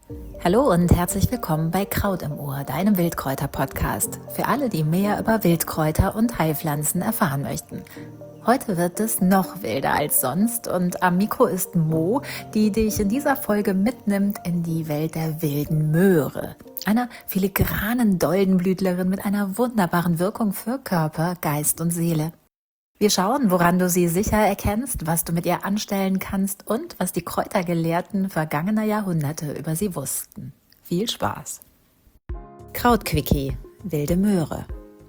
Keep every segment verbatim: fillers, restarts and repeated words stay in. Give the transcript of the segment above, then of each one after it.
Hallo und herzlich willkommen bei Kraut im Ohr, deinem Wildkräuter-Podcast. Für alle, die mehr über Wildkräuter und Heilpflanzen erfahren möchten. Heute wird es noch wilder als sonst und am Mikro ist Mo, die dich in dieser Folge mitnimmt in die Welt der wilden Möhre. Einer filigranen Doldenblütlerin mit einer wunderbaren Wirkung für Körper, Geist und Seele. Wir schauen, woran du sie sicher erkennst, was du mit ihr anstellen kannst und was die Kräutergelehrten vergangener Jahrhunderte über sie wussten. Viel Spaß! Krautquickie, wilde Möhre.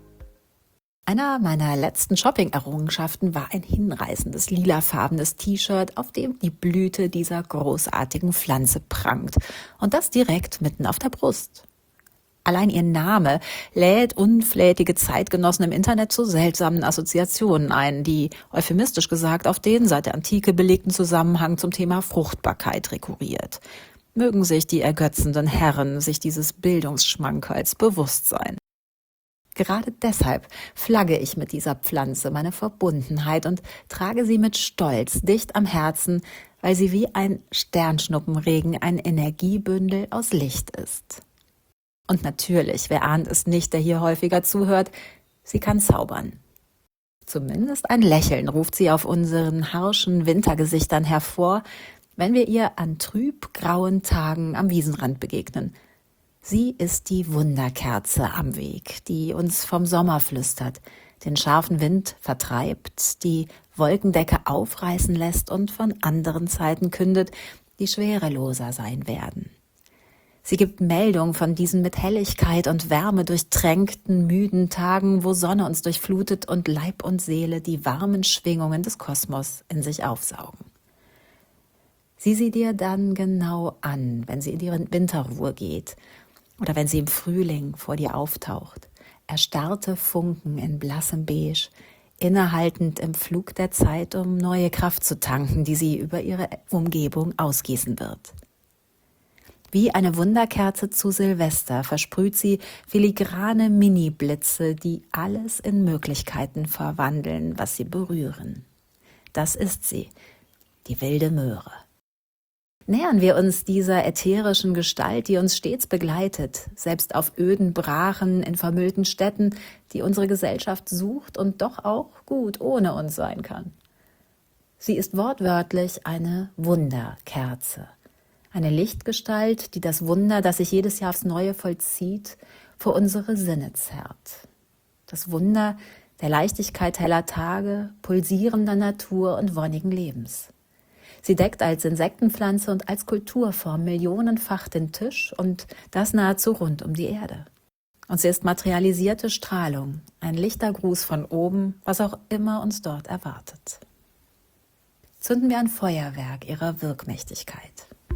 Einer meiner letzten Shopping-Errungenschaften war ein hinreißendes lilafarbenes T-Shirt, auf dem die Blüte dieser großartigen Pflanze prangt. Und das direkt mitten auf der Brust. Allein ihr Name lädt unflätige Zeitgenossen im Internet zu seltsamen Assoziationen ein, die, euphemistisch gesagt, auf den seit der Antike belegten Zusammenhang zum Thema Fruchtbarkeit rekurriert. Mögen sich die ergötzenden Herren sich dieses Bildungsschmankerls bewusst sein. Gerade deshalb flagge ich mit dieser Pflanze meine Verbundenheit und trage sie mit Stolz dicht am Herzen, weil sie wie ein Sternschnuppenregen ein Energiebündel aus Licht ist. Und natürlich, wer ahnt es nicht, der hier häufiger zuhört, sie kann zaubern. Zumindest ein Lächeln ruft sie auf unseren harschen Wintergesichtern hervor, wenn wir ihr an trübgrauen Tagen am Wiesenrand begegnen. Sie ist die Wunderkerze am Weg, die uns vom Sommer flüstert, den scharfen Wind vertreibt, die Wolkendecke aufreißen lässt und von anderen Zeiten kündet, die schwereloser sein werden. Sie gibt Meldung von diesen mit Helligkeit und Wärme durchtränkten, müden Tagen, wo Sonne uns durchflutet und Leib und Seele die warmen Schwingungen des Kosmos in sich aufsaugen. Sieh sie dir dann genau an, wenn sie in ihre Winterruhe geht oder wenn sie im Frühling vor dir auftaucht. Erstarrte Funken in blassem Beige, innehaltend im Flug der Zeit, um neue Kraft zu tanken, die sie über ihre Umgebung ausgießen wird. Wie eine Wunderkerze zu Silvester versprüht sie filigrane Mini-Blitze, die alles in Möglichkeiten verwandeln, was sie berühren. Das ist sie, die wilde Möhre. Nähern wir uns dieser ätherischen Gestalt, die uns stets begleitet, selbst auf öden Brachen in vermüllten Städten, die unsere Gesellschaft sucht und doch auch gut ohne uns sein kann. Sie ist wortwörtlich eine Wunderkerze. Eine Lichtgestalt, die das Wunder, das sich jedes Jahr aufs Neue vollzieht, vor unsere Sinne zerrt. Das Wunder der Leichtigkeit heller Tage, pulsierender Natur und wonnigen Lebens. Sie deckt als Insektenpflanze und als Kulturform millionenfach den Tisch und das nahezu rund um die Erde. Und sie ist materialisierte Strahlung, ein lichter Gruß von oben, was auch immer uns dort erwartet. Zünden wir ein Feuerwerk ihrer Wirkmächtigkeit.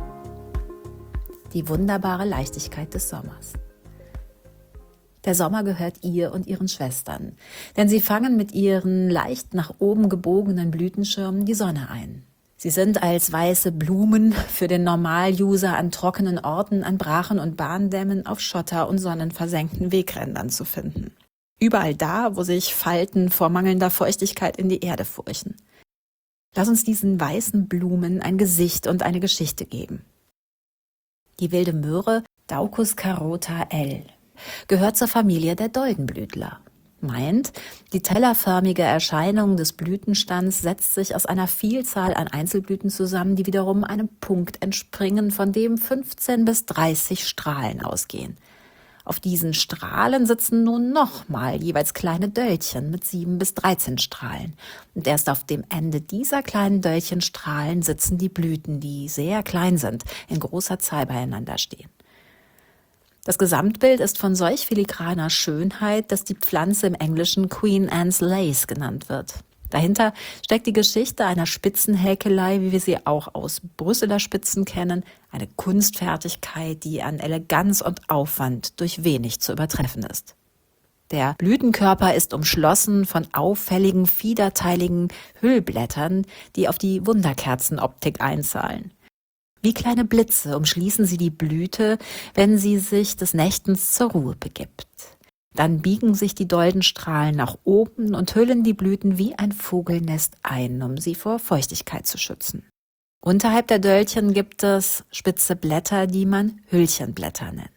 Die wunderbare Leichtigkeit des Sommers. Der Sommer gehört ihr und ihren Schwestern, denn sie fangen mit ihren leicht nach oben gebogenen Blütenschirmen die Sonne ein. Sie sind als weiße Blumen für den Normal-User an trockenen Orten, an Brachen und Bahndämmen, auf Schotter und sonnenversenkten Wegrändern zu finden. Überall da, wo sich Falten vor mangelnder Feuchtigkeit in die Erde furchen. Lass uns diesen weißen Blumen ein Gesicht und eine Geschichte geben. Die wilde Möhre, Daucus carota L., gehört zur Familie der Doldenblütler. Meint, die tellerförmige Erscheinung des Blütenstands setzt sich aus einer Vielzahl an Einzelblüten zusammen, die wiederum einem Punkt entspringen, von dem fünfzehn bis dreißig Strahlen ausgehen. Auf diesen Strahlen sitzen nun nochmal jeweils kleine Döllchen mit sieben bis dreizehn Strahlen. Und erst auf dem Ende dieser kleinen Döllchenstrahlen sitzen die Blüten, die sehr klein sind, in großer Zahl beieinander stehen. Das Gesamtbild ist von solch filigraner Schönheit, dass die Pflanze im Englischen Queen Anne's Lace genannt wird. Dahinter steckt die Geschichte einer Spitzenhäkelei, wie wir sie auch aus Brüsseler Spitzen kennen, eine Kunstfertigkeit, die an Eleganz und Aufwand durch wenig zu übertreffen ist. Der Blütenkörper ist umschlossen von auffälligen, fiederteiligen Hüllblättern, die auf die Wunderkerzenoptik einzahlen. Wie kleine Blitze umschließen sie die Blüte, wenn sie sich des Nächtens zur Ruhe begibt. Dann biegen sich die Doldenstrahlen nach oben und hüllen die Blüten wie ein Vogelnest ein, um sie vor Feuchtigkeit zu schützen. Unterhalb der Döllchen gibt es spitze Blätter, die man Hüllchenblätter nennt.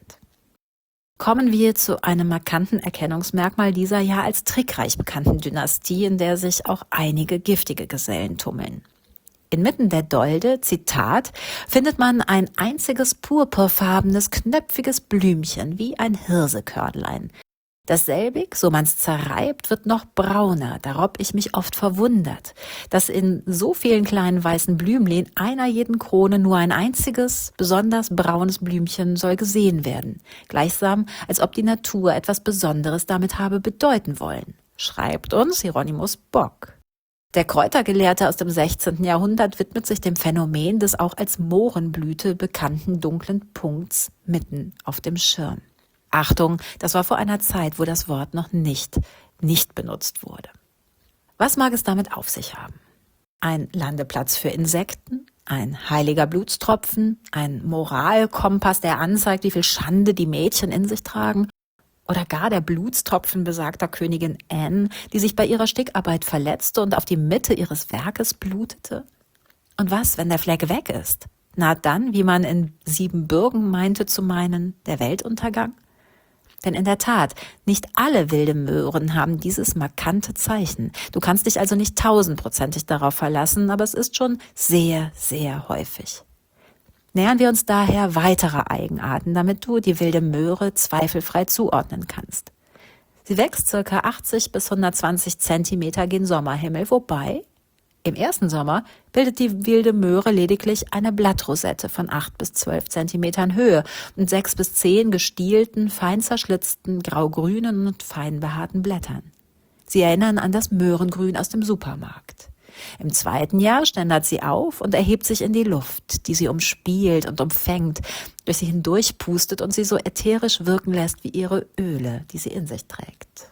Kommen wir zu einem markanten Erkennungsmerkmal dieser ja als trickreich bekannten Dynastie, in der sich auch einige giftige Gesellen tummeln. Inmitten der Dolde, Zitat, findet man ein einziges purpurfarbenes, knöpfiges Blümchen wie ein Hirsekörnlein. Dasselbig, so man's zerreibt, wird noch brauner, darob ich mich oft verwundert, dass in so vielen kleinen weißen Blümlein einer jeden Krone nur ein einziges, besonders braunes Blümchen soll gesehen werden, gleichsam als ob die Natur etwas Besonderes damit habe bedeuten wollen, schreibt uns Hieronymus Bock. Der Kräutergelehrte aus dem sechzehnten Jahrhundert widmet sich dem Phänomen des auch als Mohrenblüte bekannten dunklen Punkts mitten auf dem Schirm. Achtung, das war vor einer Zeit, wo das Wort noch nicht, nicht benutzt wurde. Was mag es damit auf sich haben? Ein Landeplatz für Insekten, ein heiliger Blutstropfen, ein Moralkompass, der anzeigt, wie viel Schande die Mädchen in sich tragen, oder gar der Blutstropfen besagter Königin Anne, die sich bei ihrer Stickarbeit verletzte und auf die Mitte ihres Werkes blutete? Und was, wenn der Fleck weg ist? Na dann, wie man in Siebenbürgen meinte zu meinen, der Weltuntergang? Denn in der Tat, nicht alle wilde Möhren haben dieses markante Zeichen. Du kannst dich also nicht tausendprozentig darauf verlassen, aber es ist schon sehr, sehr häufig. Nähern wir uns daher weiterer Eigenarten, damit du die wilde Möhre zweifelfrei zuordnen kannst. Sie wächst ca. achtzig bis hundertzwanzig Zentimeter gen Sommerhimmel, wobei im ersten Sommer bildet die wilde Möhre lediglich eine Blattrosette von acht bis zwölf Zentimetern Höhe und sechs bis zehn gestielten, fein zerschlitzten, graugrünen und fein behaarten Blättern. Sie erinnern an das Möhrengrün aus dem Supermarkt. Im zweiten Jahr ständert sie auf und erhebt sich in die Luft, die sie umspielt und umfängt, durch sie hindurchpustet und sie so ätherisch wirken lässt wie ihre Öle, die sie in sich trägt.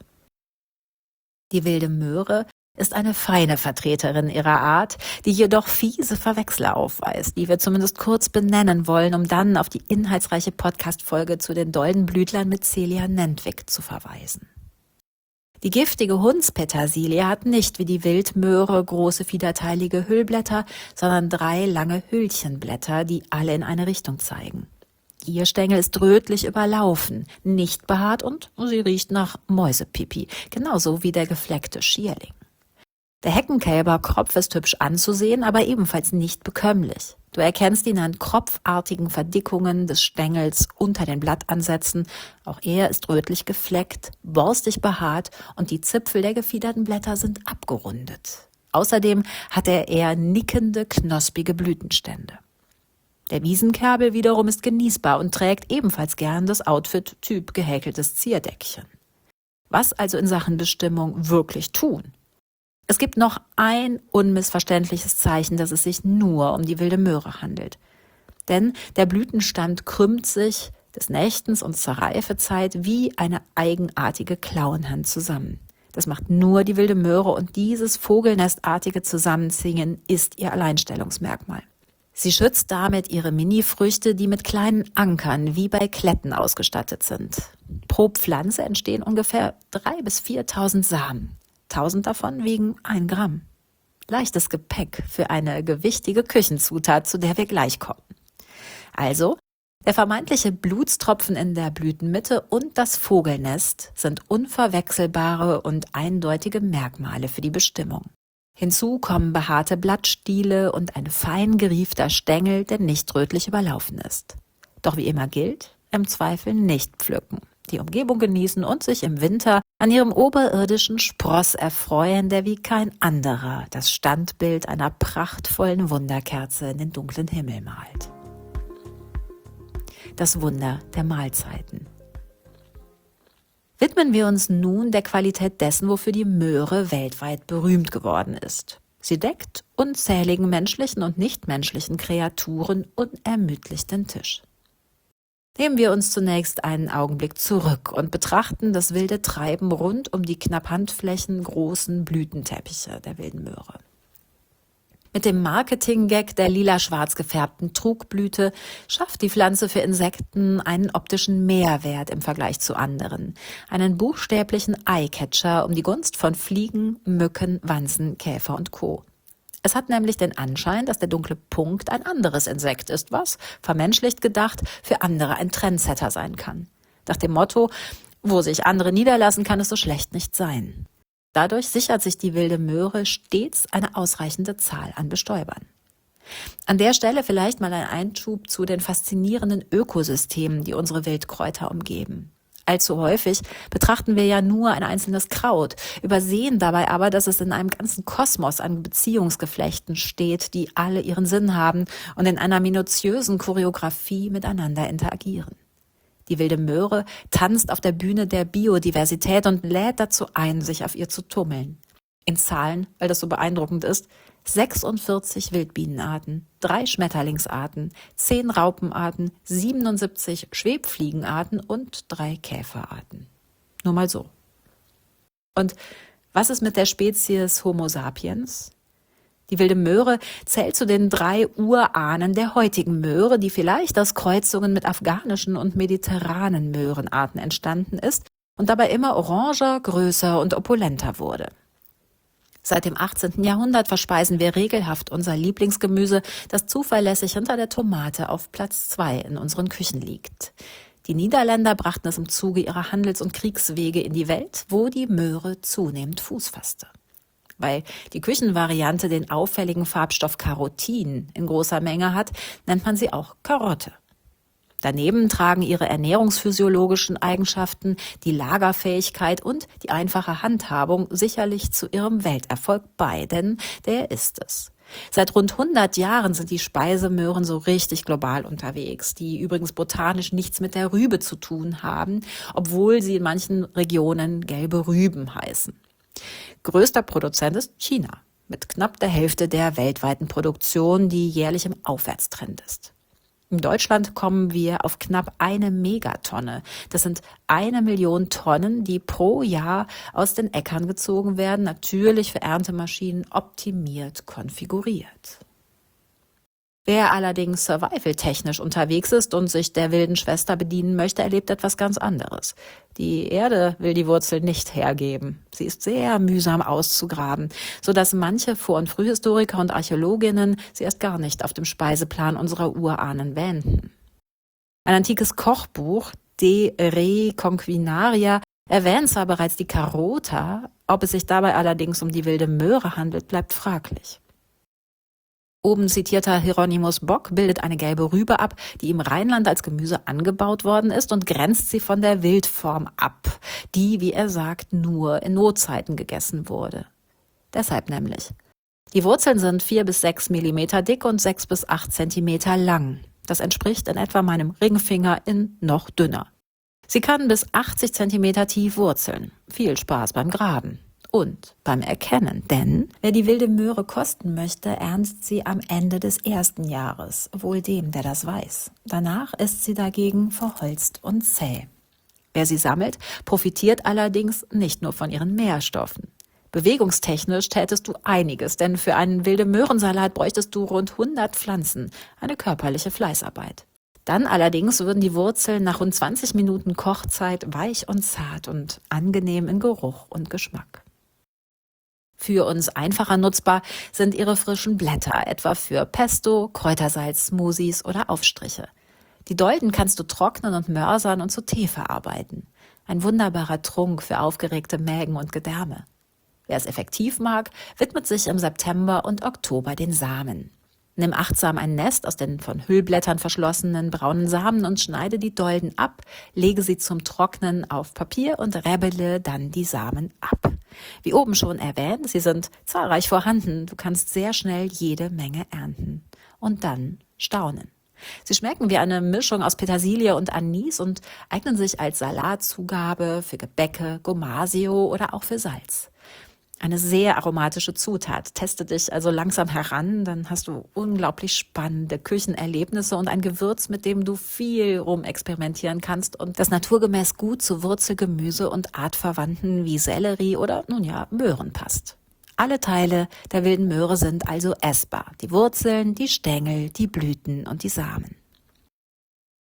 Die wilde Möhre ist eine feine Vertreterin ihrer Art, die jedoch fiese Verwechsler aufweist, die wir zumindest kurz benennen wollen, um dann auf die inhaltsreiche Podcast-Folge zu den Doldenblütlern mit Celia Nentwik zu verweisen. Die giftige Hundspetersilie hat nicht wie die Wildmöhre große fiederteilige Hüllblätter, sondern drei lange Hüllchenblätter, die alle in eine Richtung zeigen. Ihr Stängel ist rötlich überlaufen, nicht behaart und sie riecht nach Mäusepipi, genauso wie der gefleckte Schierling. Der Heckenkälberkropf ist hübsch anzusehen, aber ebenfalls nicht bekömmlich. Du erkennst ihn an kropfartigen Verdickungen des Stängels unter den Blattansätzen. Auch er ist rötlich gefleckt, borstig behaart und die Zipfel der gefiederten Blätter sind abgerundet. Außerdem hat er eher nickende, knospige Blütenstände. Der Wiesenkerbel wiederum ist genießbar und trägt ebenfalls gern das Outfit Typ gehäkeltes Zierdeckchen. Was also in Sachen Bestimmung wirklich tun? Es gibt noch ein unmissverständliches Zeichen, dass es sich nur um die wilde Möhre handelt. Denn der Blütenstand krümmt sich des Nächtens und zur Reifezeit wie eine eigenartige Klauenhand zusammen. Das macht nur die wilde Möhre und dieses vogelnestartige Zusammenziehen ist ihr Alleinstellungsmerkmal. Sie schützt damit ihre Mini-Früchte, die mit kleinen Ankern wie bei Kletten ausgestattet sind. Pro Pflanze entstehen ungefähr dreitausend bis viertausend Samen. Tausend davon wiegen ein Gramm. Leichtes Gepäck für eine gewichtige Küchenzutat, zu der wir gleich kommen. Also, der vermeintliche Blutstropfen in der Blütenmitte und das Vogelnest sind unverwechselbare und eindeutige Merkmale für die Bestimmung. Hinzu kommen behaarte Blattstiele und ein fein geriefter Stängel, der nicht rötlich überlaufen ist. Doch wie immer gilt, im Zweifel nicht pflücken. Die Umgebung genießen und sich im Winter an ihrem oberirdischen Spross erfreuen, der wie kein anderer das Standbild einer prachtvollen Wunderkerze in den dunklen Himmel malt. Das Wunder der Mahlzeiten. Widmen wir uns nun der Qualität dessen, wofür die Möhre weltweit berühmt geworden ist. Sie deckt unzähligen menschlichen und nichtmenschlichen Kreaturen unermüdlich den Tisch. Nehmen wir uns zunächst einen Augenblick zurück und betrachten das wilde Treiben rund um die knapp Handflächen großen Blütenteppiche der wilden Möhre. Mit dem Marketing-Gag der lila-schwarz gefärbten Trugblüte schafft die Pflanze für Insekten einen optischen Mehrwert im Vergleich zu anderen, einen buchstäblichen Eyecatcher um die Gunst von Fliegen, Mücken, Wanzen, Käfer und Co. Es hat nämlich den Anschein, dass der dunkle Punkt ein anderes Insekt ist, was, vermenschlicht gedacht, für andere ein Trendsetter sein kann. Nach dem Motto, wo sich andere niederlassen, kann es so schlecht nicht sein. Dadurch sichert sich die wilde Möhre stets eine ausreichende Zahl an Bestäubern. An der Stelle vielleicht mal ein Einschub zu den faszinierenden Ökosystemen, die unsere Wildkräuter umgeben. Allzu häufig betrachten wir ja nur ein einzelnes Kraut, übersehen dabei aber, dass es in einem ganzen Kosmos an Beziehungsgeflechten steht, die alle ihren Sinn haben und in einer minutiösen Choreografie miteinander interagieren. Die wilde Möhre tanzt auf der Bühne der Biodiversität und lädt dazu ein, sich auf ihr zu tummeln. In Zahlen, weil das so beeindruckend ist, sechsundvierzig Wildbienenarten, drei Schmetterlingsarten, zehn Raupenarten, siebenundsiebzig Schwebfliegenarten und drei Käferarten. Nur mal so. Und was ist mit der Spezies Homo sapiens? Die wilde Möhre zählt zu den drei Urahnen der heutigen Möhre, die vielleicht aus Kreuzungen mit afghanischen und mediterranen Möhrenarten entstanden ist und dabei immer oranger, größer und opulenter wurde. Seit dem achtzehnten Jahrhundert verspeisen wir regelhaft unser Lieblingsgemüse, das zuverlässig hinter der Tomate auf Platz zwei in unseren Küchen liegt. Die Niederländer brachten es im Zuge ihrer Handels- und Kriegswege in die Welt, wo die Möhre zunehmend Fuß fasste. Weil die Küchenvariante den auffälligen Farbstoff Carotin in großer Menge hat, nennt man sie auch Karotte. Daneben tragen ihre ernährungsphysiologischen Eigenschaften, die Lagerfähigkeit und die einfache Handhabung sicherlich zu ihrem Welterfolg bei, denn der ist es. Seit rund hundert Jahren sind die Speisemöhren so richtig global unterwegs, die übrigens botanisch nichts mit der Rübe zu tun haben, obwohl sie in manchen Regionen gelbe Rüben heißen. Größter Produzent ist China, mit knapp der Hälfte der weltweiten Produktion, die jährlich im Aufwärtstrend ist. In Deutschland kommen wir auf knapp eine Megatonne. Das sind eine Million Tonnen, die pro Jahr aus den Äckern gezogen werden, natürlich für Erntemaschinen optimiert konfiguriert. Wer allerdings survival-technisch unterwegs ist und sich der wilden Schwester bedienen möchte, erlebt etwas ganz anderes. Die Erde will die Wurzel nicht hergeben. Sie ist sehr mühsam auszugraben, sodass manche Vor- und Frühhistoriker und Archäologinnen sie erst gar nicht auf dem Speiseplan unserer Urahnen wähnten. Ein antikes Kochbuch, De Re Conquinaria, erwähnt zwar bereits die Carota, ob es sich dabei allerdings um die wilde Möhre handelt, bleibt fraglich. Oben zitierter Hieronymus Bock bildet eine gelbe Rübe ab, die im Rheinland als Gemüse angebaut worden ist und grenzt sie von der Wildform ab, die, wie er sagt, nur in Notzeiten gegessen wurde. Deshalb nämlich. Die Wurzeln sind vier bis sechs Millimeter dick und sechs bis acht Zentimeter lang. Das entspricht in etwa meinem Ringfinger in noch dünner. Sie kann bis achtzig Zentimeter tief wurzeln. Viel Spaß beim Graben. Und beim Erkennen, denn wer die wilde Möhre kosten möchte, erntet sie am Ende des ersten Jahres, wohl dem, der das weiß. Danach ist sie dagegen verholzt und zäh. Wer sie sammelt, profitiert allerdings nicht nur von ihren Nährstoffen. Bewegungstechnisch tätest du einiges, denn für einen wilde Möhrensalat bräuchtest du rund hundert Pflanzen, eine körperliche Fleißarbeit. Dann allerdings würden die Wurzeln nach rund zwanzig Minuten Kochzeit weich und zart und angenehm in Geruch und Geschmack. Für uns einfacher nutzbar sind ihre frischen Blätter, etwa für Pesto, Kräutersalz, Smoothies oder Aufstriche. Die Dolden kannst du trocknen und mörsern und zu Tee verarbeiten. Ein wunderbarer Trunk für aufgeregte Mägen und Gedärme. Wer es effektiv mag, widmet sich im September und Oktober den Samen. Nimm achtsam ein Nest aus den von Hüllblättern verschlossenen braunen Samen und schneide die Dolden ab, lege sie zum Trocknen auf Papier und räbbele dann die Samen ab. Wie oben schon erwähnt, sie sind zahlreich vorhanden. Du kannst sehr schnell jede Menge ernten. Und dann staunen. Sie schmecken wie eine Mischung aus Petersilie und Anis und eignen sich als Salatzugabe, für Gebäcke, Gomasio oder auch für Salz. Eine sehr aromatische Zutat. Teste dich also langsam heran, dann hast du unglaublich spannende Küchenerlebnisse und ein Gewürz, mit dem du viel rumexperimentieren kannst und das naturgemäß gut zu Wurzelgemüse und Artverwandten wie Sellerie oder, nun ja, Möhren passt. Alle Teile der wilden Möhre sind also essbar. Die Wurzeln, die Stängel, die Blüten und die Samen.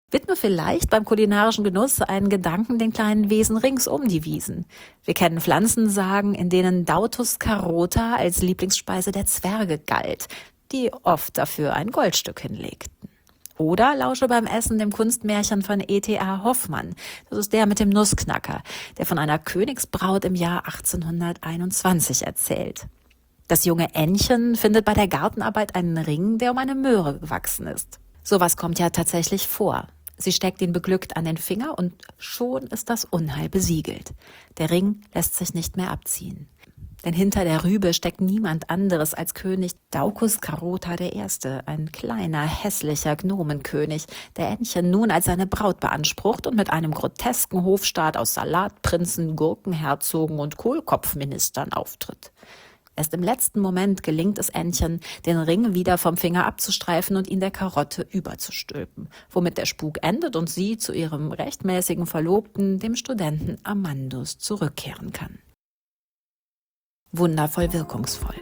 Widme vielleicht beim kulinarischen Genuss einen Gedanken den kleinen Wesen rings um die Wiesen. Wir kennen Pflanzensagen, in denen Dautus carota als Lieblingsspeise der Zwerge galt, die oft dafür ein Goldstück hinlegten. Oder lausche beim Essen dem Kunstmärchen von E T A Hoffmann. Das ist der mit dem Nussknacker, der von einer Königsbraut im Jahr achtzehnhunderteinundzwanzig erzählt. Das junge Ännchen findet bei der Gartenarbeit einen Ring, der um eine Möhre gewachsen ist. Sowas kommt ja tatsächlich vor. Sie steckt ihn beglückt an den Finger und schon ist das Unheil besiegelt. Der Ring lässt sich nicht mehr abziehen. Denn hinter der Rübe steckt niemand anderes als König Daucus Carota der Erste, ein kleiner, hässlicher Gnomenkönig, der Ännchen nun als seine Braut beansprucht und mit einem grotesken Hofstaat aus Salatprinzen, Gurkenherzogen und Kohlkopfministern auftritt. Erst im letzten Moment gelingt es Ännchen, den Ring wieder vom Finger abzustreifen und ihn der Karotte überzustülpen, womit der Spuk endet und sie zu ihrem rechtmäßigen Verlobten, dem Studenten Amandus, zurückkehren kann. Wundervoll wirkungsvoll.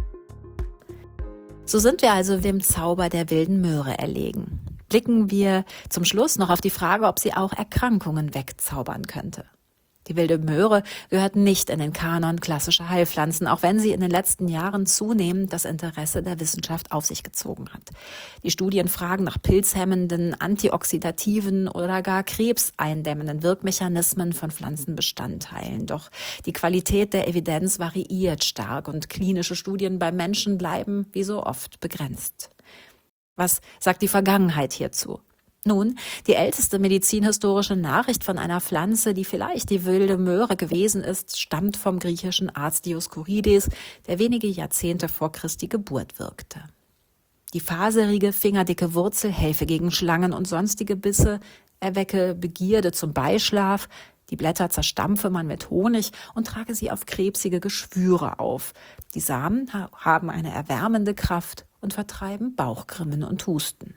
So sind wir also dem Zauber der wilden Möhre erlegen. Blicken wir zum Schluss noch auf die Frage, ob sie auch Erkrankungen wegzaubern könnte. Die wilde Möhre gehört nicht in den Kanon klassischer Heilpflanzen, auch wenn sie in den letzten Jahren zunehmend das Interesse der Wissenschaft auf sich gezogen hat. Die Studien fragen nach pilzhemmenden, antioxidativen oder gar krebseindämmenden Wirkmechanismen von Pflanzenbestandteilen. Doch die Qualität der Evidenz variiert stark und klinische Studien beim Menschen bleiben, wie so oft, begrenzt. Was sagt die Vergangenheit hierzu? Nun, die älteste medizinhistorische Nachricht von einer Pflanze, die vielleicht die wilde Möhre gewesen ist, stammt vom griechischen Arzt Dioskurides, der wenige Jahrzehnte vor Christi Geburt wirkte. Die faserige, fingerdicke Wurzel helfe gegen Schlangen und sonstige Bisse, erwecke Begierde zum Beischlaf, die Blätter zerstampfe man mit Honig und trage sie auf krebsige Geschwüre auf. Die Samen haben eine erwärmende Kraft und vertreiben Bauchgrimmen und Husten.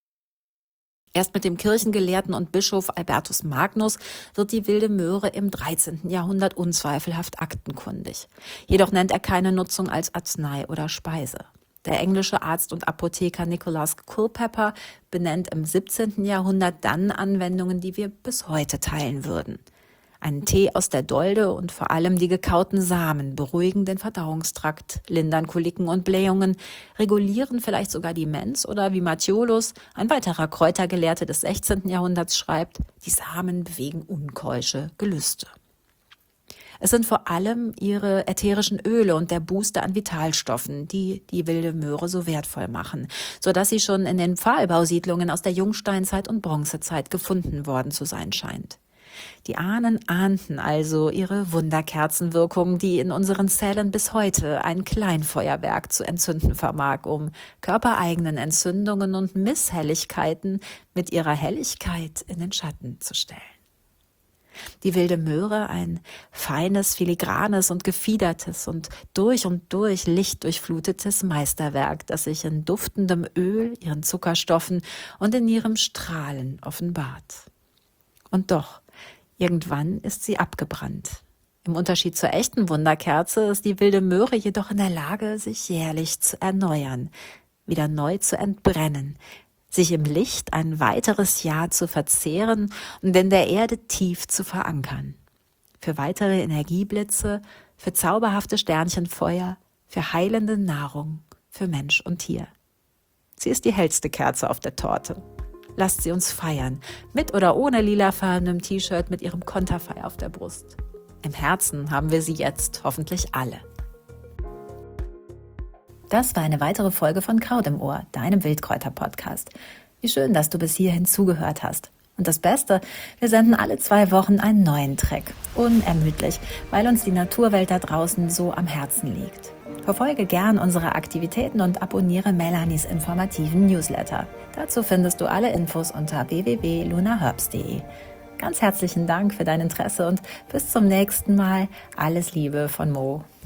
Erst mit dem Kirchengelehrten und Bischof Albertus Magnus wird die wilde Möhre im dreizehnten Jahrhundert unzweifelhaft aktenkundig. Jedoch nennt er keine Nutzung als Arznei oder Speise. Der englische Arzt und Apotheker Nicholas Culpeper benennt im siebzehnten Jahrhundert dann Anwendungen, die wir bis heute teilen würden. Einen Tee aus der Dolde und vor allem die gekauten Samen beruhigen den Verdauungstrakt, lindern Koliken und Blähungen, regulieren vielleicht sogar Demenz oder wie Matthiolus, ein weiterer Kräutergelehrte des sechzehnten Jahrhunderts, schreibt, die Samen bewegen unkeusche Gelüste. Es sind vor allem ihre ätherischen Öle und der Booster an Vitalstoffen, die die wilde Möhre so wertvoll machen, sodass sie schon in den Pfahlbausiedlungen aus der Jungsteinzeit und Bronzezeit gefunden worden zu sein scheint. Die Ahnen ahnten also ihre Wunderkerzenwirkung, die in unseren Zellen bis heute ein Kleinfeuerwerk zu entzünden vermag, um körpereigenen Entzündungen und Misshelligkeiten mit ihrer Helligkeit in den Schatten zu stellen. Die wilde Möhre, ein feines, filigranes und gefiedertes und durch und durch lichtdurchflutetes Meisterwerk, das sich in duftendem Öl, ihren Zuckerstoffen und in ihrem Strahlen offenbart. Und doch, irgendwann ist sie abgebrannt. Im Unterschied zur echten Wunderkerze ist die wilde Möhre jedoch in der Lage, sich jährlich zu erneuern, wieder neu zu entbrennen, sich im Licht ein weiteres Jahr zu verzehren und in der Erde tief zu verankern. Für weitere Energieblitze, für zauberhafte Sternchenfeuer, für heilende Nahrung, für Mensch und Tier. Sie ist die hellste Kerze auf der Torte. Lasst sie uns feiern, mit oder ohne lilafarbenem T-Shirt mit ihrem Konterfei auf der Brust. Im Herzen haben wir sie jetzt hoffentlich alle. Das war eine weitere Folge von Kraut im Ohr, deinem Wildkräuter-Podcast. Wie schön, dass du bis hierhin zugehört hast. Und das Beste, wir senden alle zwei Wochen einen neuen Track. Unermüdlich, weil uns die Naturwelt da draußen so am Herzen liegt. Verfolge gern unsere Aktivitäten und abonniere Melanies informativen Newsletter. Dazu findest du alle Infos unter w w w punkt luna herbst punkt de. Ganz herzlichen Dank für dein Interesse und bis zum nächsten Mal. Alles Liebe von Mo.